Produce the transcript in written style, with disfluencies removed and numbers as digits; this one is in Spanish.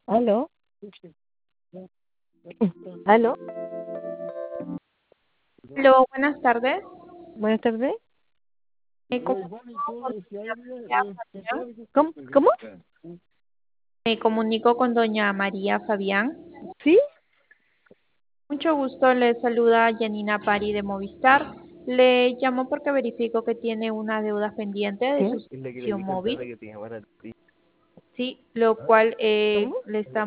¿Aló? ¿Aló? Aló, buenas tardes. Buenas tardes. Me comunico con doña María Fabián. ¿Cómo? Me comunico con doña María Fabián. ¿Sí? Mucho gusto, le saluda Janina Pari de Movistar. Le llamo porque verifico que tiene una deuda pendiente de ¿Sí? su servicio móvil, sí, lo cual ¿Cómo? le está